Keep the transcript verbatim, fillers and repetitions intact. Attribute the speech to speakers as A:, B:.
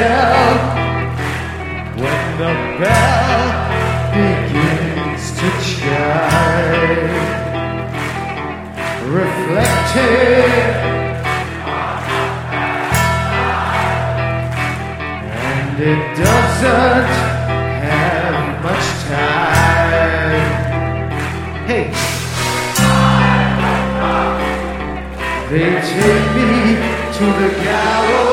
A: tell when the bell begins to chime, reflecting, and it doesn't have much time. Hey, they take me to the gallows.